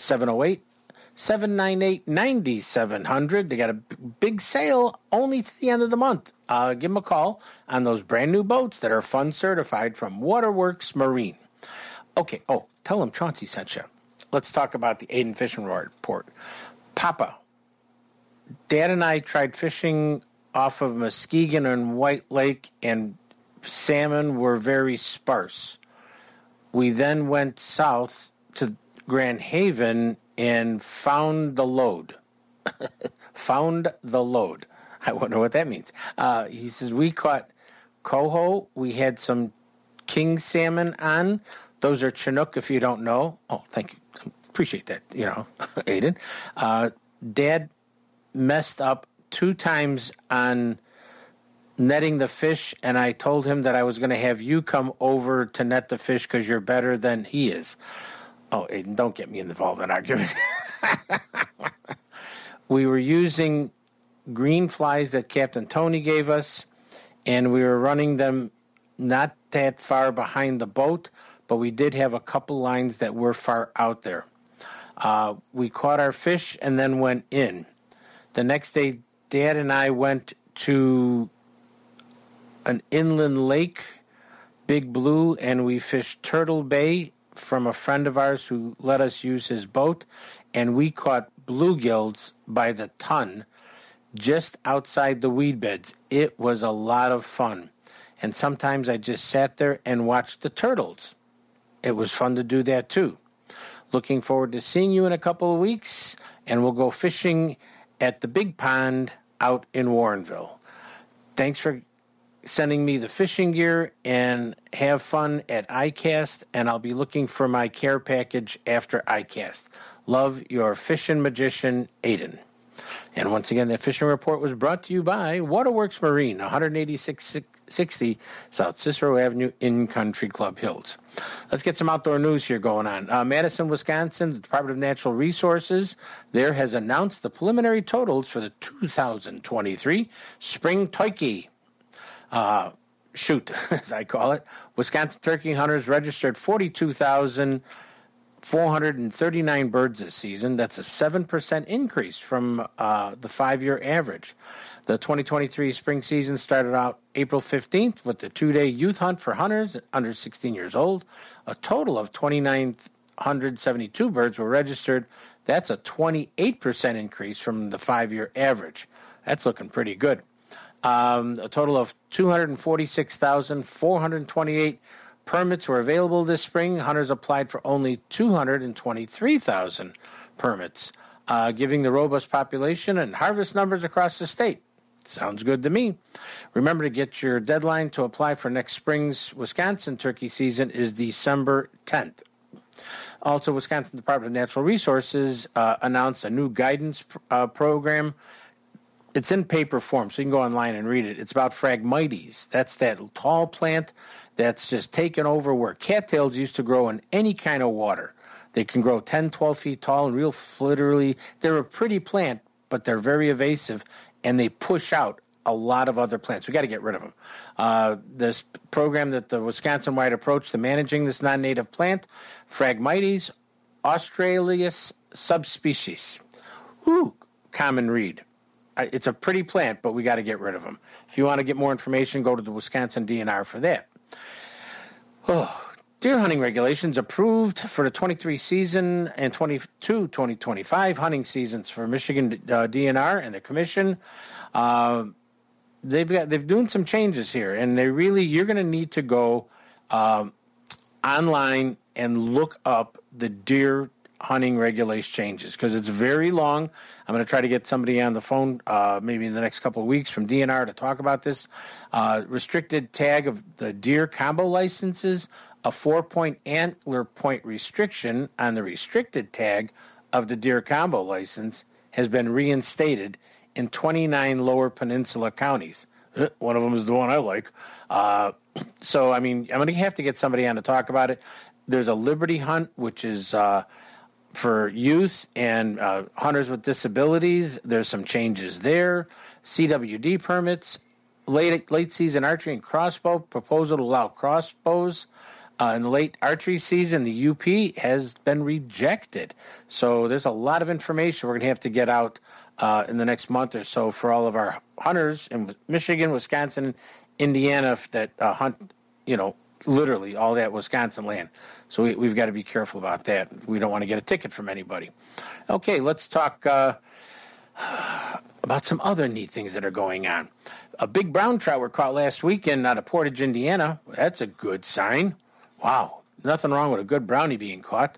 708-798-9700. They got a big sale only to the end of the month. Give them a call on those brand new boats that are fun certified from Waterworks Marine. Okay, tell them Chauncey sent you. Let's talk about the Aiden Fishing Report. Papa, Dad and I tried fishing off of Muskegon and White Lake, and salmon were very sparse. We then went south to Grand Haven and found the load. Found the load. I wonder what that means. He says, we caught coho. We had some king salmon on. Those are Chinook, if you don't know. Oh, thank you. Appreciate that, Aiden. Dad messed up 2 times on netting the fish, and I told him that I was going to have you come over to net the fish because you're better than he is. Oh, Aiden, don't get me involved in argument. We were using green flies that Captain Tony gave us, and we were running them not that far behind the boat, but we did have a couple lines that were far out there. We caught our fish and then went in. The next day, Dad and I went to an inland lake, Big Blue, and we fished Turtle Bay from a friend of ours who let us use his boat, and we caught bluegills by the ton just outside the weed beds. It was a lot of fun. And sometimes I just sat there and watched the turtles. It was fun to do that too. Looking forward to seeing you in a couple of weeks, and we'll go fishing at the big pond out in Warrenville. Thanks for sending me the fishing gear, and have fun at ICAST, and I'll be looking for my care package after ICAST. Love, your fishing magician, Aiden. And once again, that fishing report was brought to you by Waterworks Marine, 18660 South Cicero Avenue in Country Club Hills. Let's get some outdoor news here going on. Madison, Wisconsin, the Department of Natural Resources there has announced the preliminary totals for the 2023 Spring Turkey shoot, as I call it. Wisconsin turkey hunters registered 42,439 birds this season. That's a 7% increase from the 5-year average. The 2023 spring season started out April 15th with the 2-day youth hunt for hunters under 16 years old. A total of 2,972 birds were registered. That's a 28% increase from the 5-year average. That's looking pretty good. A total of 246,428 permits were available this spring. Hunters applied for only 223,000 permits, giving the robust population and harvest numbers across the state. Sounds good to me. Remember to get your deadline to apply for next spring's Wisconsin turkey season is December 10th. Also, Wisconsin Department of Natural Resources announced a new guidance program. It's in paper form, so you can go online and read it. It's about Phragmites. That's that tall plant that's just taken over where cattails used to grow in any kind of water. They can grow 10, 12 feet tall and real literally. They're a pretty plant, but they're very evasive, and they push out a lot of other plants. We got to get rid of them. This program that the Wisconsin-wide approach to managing this non-native plant, Phragmites australis subspecies. Ooh, common read. It's a pretty plant, but we got to get rid of them. If you want to get more information, go to the Wisconsin DNR for that. Deer hunting regulations approved for the 23 season and 2025 hunting seasons for Michigan DNR and the Commission. They've doing some changes here, and you're going to need to go online and look up the deer hunting regulation changes because it's very long. I'm going to try to get somebody on the phone maybe in the next couple of weeks from DNR to talk about this. Restricted tag of the deer combo licenses, a 4-point antler point restriction on the restricted tag of the deer combo license has been reinstated in 29 lower peninsula counties. One of them is the one I like. So, I mean, I'm going to have to get somebody on to talk about it. There's a Liberty Hunt, which is for youth and hunters with disabilities. There's some changes there. CWD permits, late season archery and crossbow, proposal to allow crossbows in the late archery season. The UP has been rejected. So there's a lot of information we're going to have to get out in the next month or so for all of our hunters in Michigan, Wisconsin, Indiana that hunt, literally all that Wisconsin land. So we've got to be careful about that. We don't want to get a ticket from anybody. Okay, let's talk about some other neat things that are going on. A big brown trout were caught last weekend out of Portage, Indiana. That's a good sign. Wow, nothing wrong with a good brownie being caught.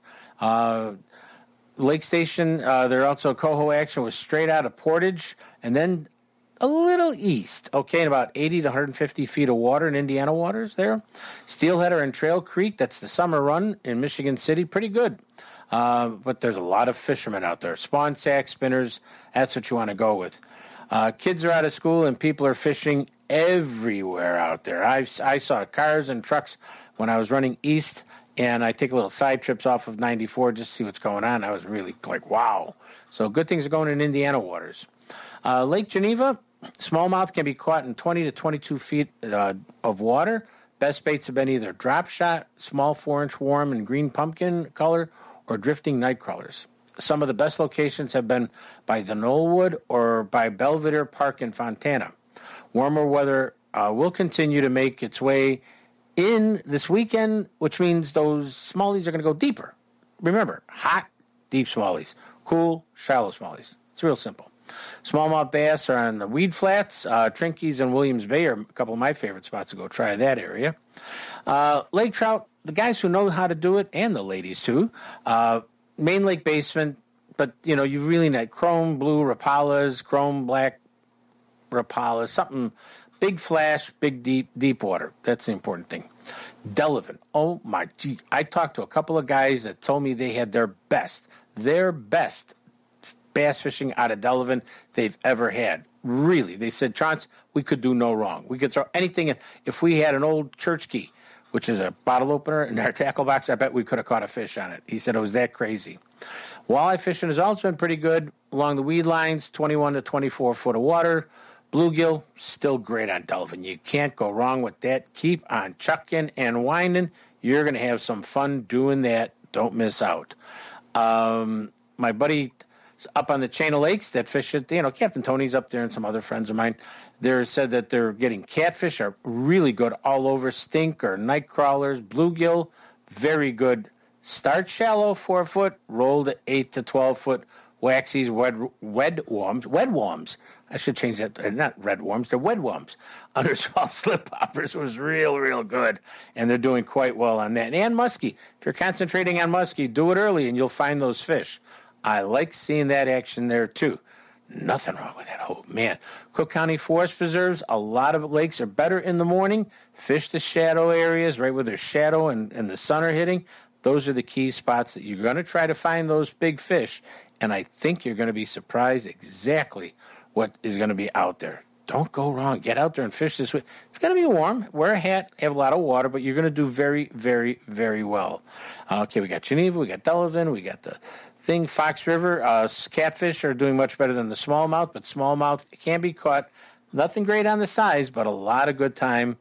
Lake Station, there also coho action was straight out of Portage, and then a little east, in about 80 to 150 feet of water in Indiana waters there. Steelheader and Trail Creek, that's the summer run in Michigan City, pretty good. But there's a lot of fishermen out there. Spawn sack spinners, that's what you want to go with. Kids are out of school and people are fishing everywhere out there. I saw cars and trucks when I was running east, and I take little side trips off of 94 just to see what's going on. I was really like, wow. So good things are going in Indiana waters. Lake Geneva, smallmouth can be caught in 20 to 22 feet of water. Best baits have been either drop shot, small 4-inch worm in green pumpkin color, or drifting night crawlers. Some of the best locations have been by the Knollwood or by Belvedere Park in Fontana. Warmer weather will continue to make its way in this weekend, which means those smallies are going to go deeper. Remember, hot, deep smallies, cool, shallow smallies. It's real simple. Smallmouth bass are on the weed flats. Trinkies and Williams Bay are a couple of my favorite spots to go try that area. Lake trout, the guys who know how to do it, and the ladies too. Main lake basement, but you really need chrome blue rapalas, chrome black rapalas, something big flash, big deep water. That's the important thing. Delavan. Oh my gee. I talked to a couple of guys that told me they had their best bass fishing out of Delavan they've ever had. Really. They said, Chance, we could do no wrong. We could throw anything in. If we had an old church key, which is a bottle opener, in our tackle box, I bet we could have caught a fish on it. He said it was that crazy. Walleye fishing has also been pretty good along the weed lines, 21 to 24 foot of water. Bluegill, still great on Delavan. You can't go wrong with that. Keep on chucking and winding. You're going to have some fun doing that. Don't miss out. My buddy up on the chain of lakes that fish it, Captain Tony's up there and some other friends of mine, they said that they're getting catfish are really good all over. Stink or night crawlers, bluegill, very good. Start shallow, 4 foot, roll to 8 to 12 foot. Waxies, wedworms. I should change that. Not red worms, they're wedworms. Underswell slip poppers was real good, and they're doing quite well on that. And muskie. If you're concentrating on muskie, do it early, and you'll find those fish. I like seeing that action there, too. Nothing wrong with that. Oh, man. Cook County Forest Preserves, a lot of lakes are better in the morning. Fish the shadow areas, right where there's shadow and the sun are hitting. Those are the key spots that you're going to try to find those big fish, and I think you're going to be surprised exactly what is going to be out there. Don't go wrong. Get out there and fish this week. It's going to be warm. Wear a hat, have a lot of water, but you're going to do very, very, very well. Okay, we got Geneva, we got Delavan, we got the thing, Fox River. Catfish are doing much better than the smallmouth, but smallmouth can be caught. Nothing great on the size, but a lot of good time.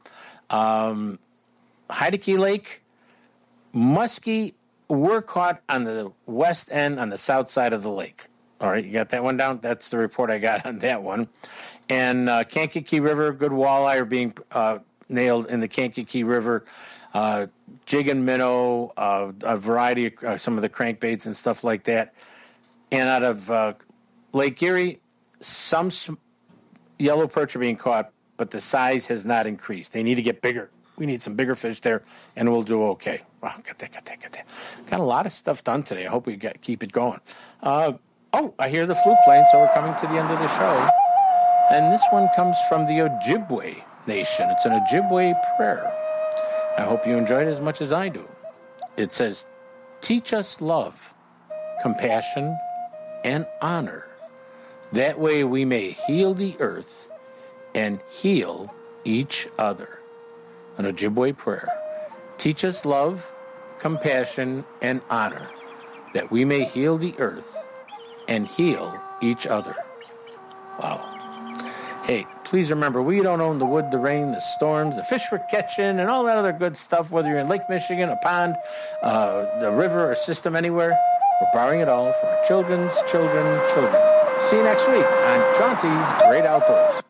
Heideke Lake, muskie were caught on the west end, on the south side of the lake. All right, you got that one down? That's the report I got on that one. And Kankakee River, good walleye are being nailed in the Kankakee River. Jig and minnow, a variety of some of the crankbaits and stuff like that. And out of Lake Erie, some yellow perch are being caught, but the size has not increased. They need to get bigger. We need some bigger fish there, and we'll do okay. Wow, got that. Got a lot of stuff done today. I hope we keep it going. I hear the flute playing, so we're coming to the end of the show. And this one comes from the Ojibwe Nation. It's an Ojibwe prayer. I hope you enjoyed it as much as I do. It says, teach us love, compassion, and honor. That way we may heal the earth and heal each other. An Ojibwe prayer. Teach us love, compassion, and honor, that we may heal the earth and heal each other. Wow. Hey, please remember, we don't own the wood, the rain, the storms, the fish we're catching, and all that other good stuff, whether you're in Lake Michigan, a pond, the river, or system anywhere. We're borrowing it all from our children's children. See you next week on Chauncey's Great Outdoors.